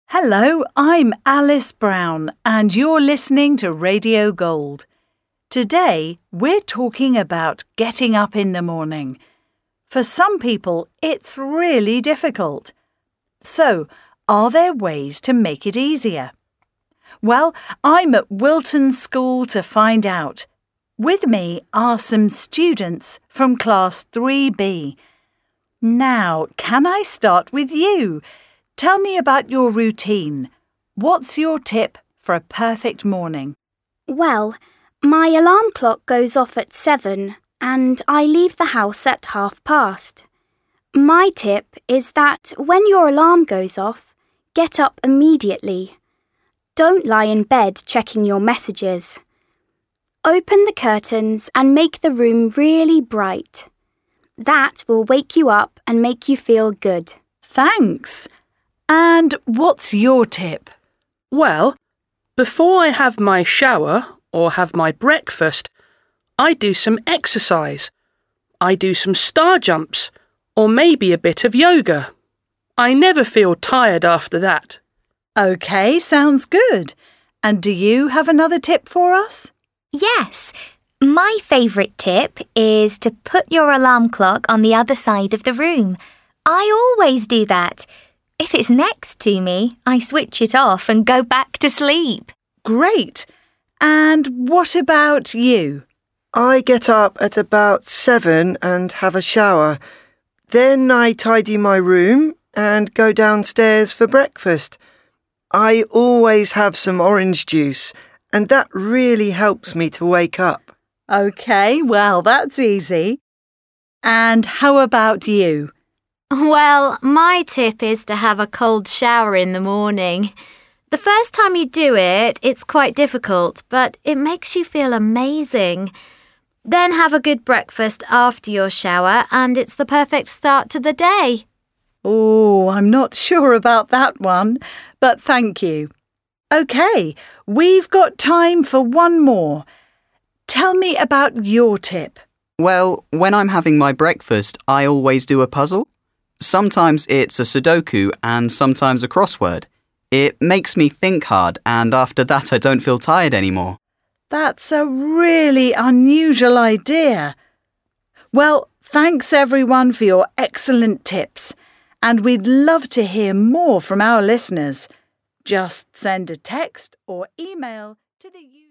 Hello, I'm Alice Brown and you're listening to Radio Gold. Today we're talking about getting up in the morning. For some people, it's really difficult. So, are there ways to make it easier? Well, I'm at Wilton School to find out. With me are some students from Class 3B. Now, can I start with you? Tell me about your routine. What's your tip for a perfect morning? Well, my alarm clock goes off at 7 and I leave the house at past. My tip is that when your alarm goes off, get up immediately. Don't lie in bed checking your messages. Open the curtains and make the room really bright. That will wake you up and make you feel good. Thanks. And what's your tip? Well, before I have my shower or have my breakfast, I do some exercise. I do some star jumps or maybe a bit of yoga. I never feel tired after that. OK, sounds good. And do you have another tip for us? Yes. My favourite tip is to put your alarm clock on the other side of the room. I always do that. If it's next to me, I switch it off and go back to sleep. Great. And what about you? I get up at about 7 and have a shower. Then I tidy my room and go downstairs for breakfast. I always have some orange juice, and that really helps me to wake up. OK, well, that's easy. And how about you? Well, my tip is to have a cold shower in the morning. The first time you do it, it's quite difficult, but it makes you feel amazing. Then have a good breakfast after your shower, and it's the perfect start to the day. Oh, I'm not sure about that one, but thank you. OK, we've got time for one more. Tell me about your tip. Well, when I'm having my breakfast, I always do a puzzle. Sometimes it's a Sudoku and sometimes a crossword. It makes me think hard and after that I don't feel tired anymore. That's a really unusual idea. Well, thanks everyone for your excellent tips. And we'd love to hear more from our listeners. Just send a text or email to the